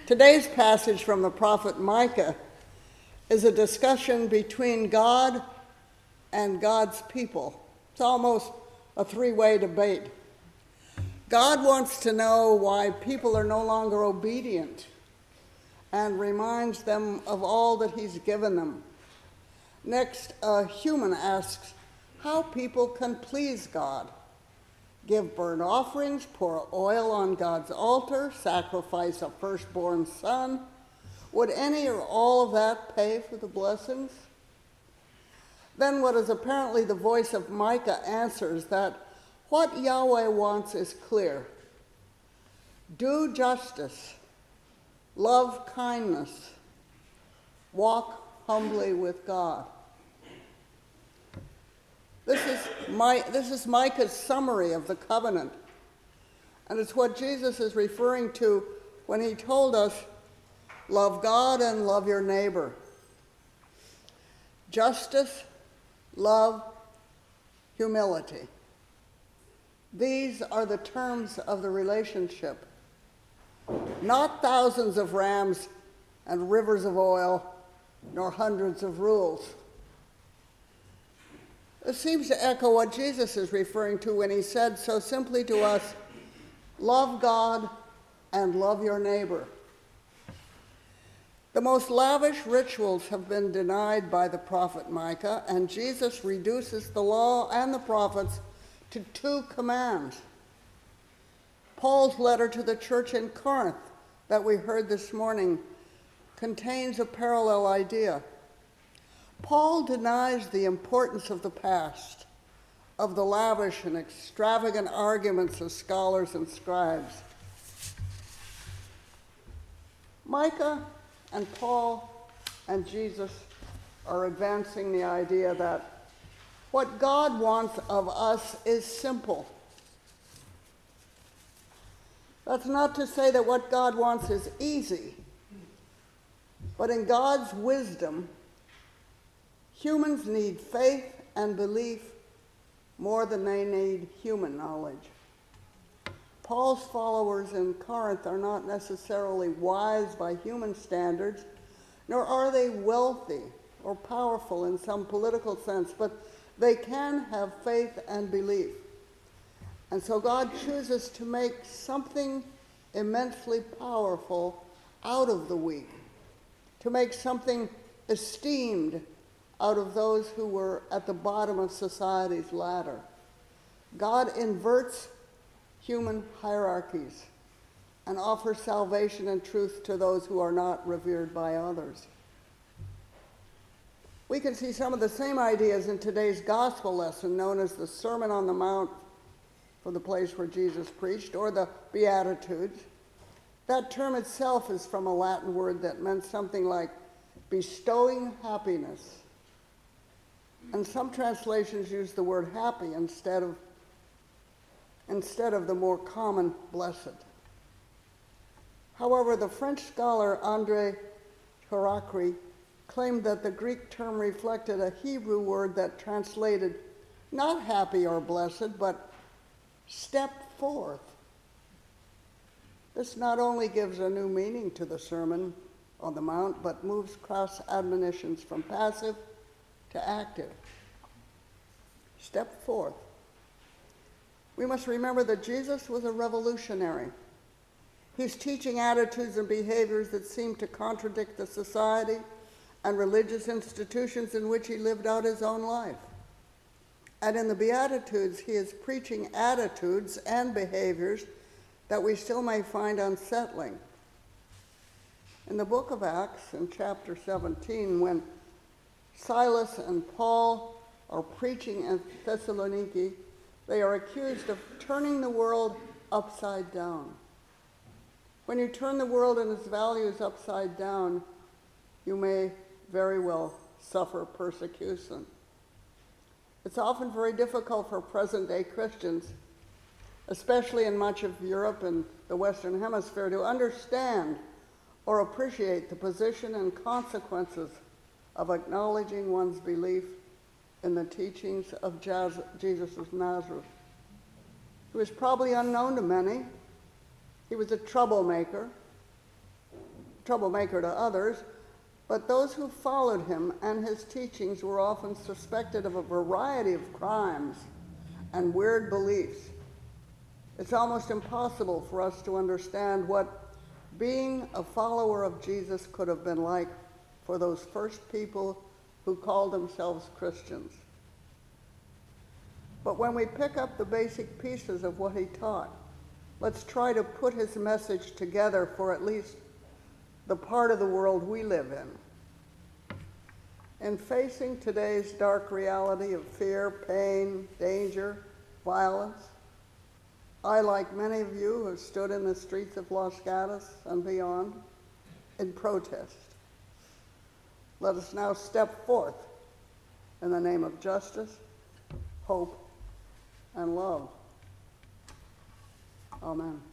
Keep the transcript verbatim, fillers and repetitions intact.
Today's passage from the prophet Micah is a discussion between God and God's people. It's almost a three-way debate. God wants to know why people are no longer obedient and reminds them of all that he's given them. Next, a human asks how people can please God. Give burnt offerings, pour oil on God's altar, sacrifice a firstborn son. Would any or all of that pay for the blessings? Then what is apparently the voice of Micah answers that what Yahweh wants is clear. Do justice, love kindness, walk humbly with God. This is, my, this is Micah's summary of the covenant. And it's what Jesus is referring to when he told us, love God and love your neighbor. Justice, love, humility. These are the terms of the relationship. Not thousands of rams and rivers of oil, nor hundreds of rules. It seems to echo what Jesus is referring to when he said so simply to us, love God and love your neighbor. The most lavish rituals have been denied by the prophet Micah, and Jesus reduces the law and the prophets to two commands. Paul's letter to the church in Corinth that we heard this morning contains a parallel idea. Paul denies the importance of the past, of the lavish and extravagant arguments of scholars and scribes. Micah and Paul and Jesus are advancing the idea that what God wants of us is simple. That's not to say that what God wants is easy, but in God's wisdom, humans need faith and belief more than they need human knowledge. Paul's followers in Corinth are not necessarily wise by human standards, nor are they wealthy or powerful in some political sense, but they can have faith and belief. And so God chooses to make something immensely powerful out of the weak, to make something esteemed out of those who were at the bottom of society's ladder. God inverts human hierarchies and offers salvation and truth to those who are not revered by others. We can see some of the same ideas in today's gospel lesson known as the Sermon on the Mount, for the place where Jesus preached, or the Beatitudes. That term itself is from a Latin word that meant something like bestowing happiness. And some translations use the word happy instead of, instead of the more common blessed. However, the French scholar André Chouraqui claimed that the Greek term reflected a Hebrew word that translated not happy or blessed, but step forth. This not only gives a new meaning to the Sermon on the Mount, but moves cross admonitions from passive to active. Step forth. We must remember that Jesus was a revolutionary. He's teaching attitudes and behaviors that seem to contradict the society and religious institutions in which he lived out his own life. And in the Beatitudes, he is preaching attitudes and behaviors that we still may find unsettling. In the book of Acts, in chapter seventeen, when Silas and Paul are preaching in Thessaloniki, they are accused of turning the world upside down. When you turn the world and its values upside down, you may very well suffer persecution. It's often very difficult for present-day Christians, especially in much of Europe and the Western Hemisphere, to understand or appreciate the position and consequences of acknowledging one's belief in the teachings of Jesus of Nazareth. He was probably unknown to many. He was a troublemaker. troublemaker to others, but those who followed him and his teachings were often suspected of a variety of crimes and weird beliefs. It's almost impossible for us to understand what being a follower of Jesus could have been like for those first people who called themselves Christians. But when we pick up the basic pieces of what he taught, let's try to put his message together for at least the part of the world we live in. In facing today's dark reality of fear, pain, danger, violence, I, like many of you, have stood in the streets of Los Gatos and beyond in protest. Let us now step forth in the name of justice, hope, and love. Amen.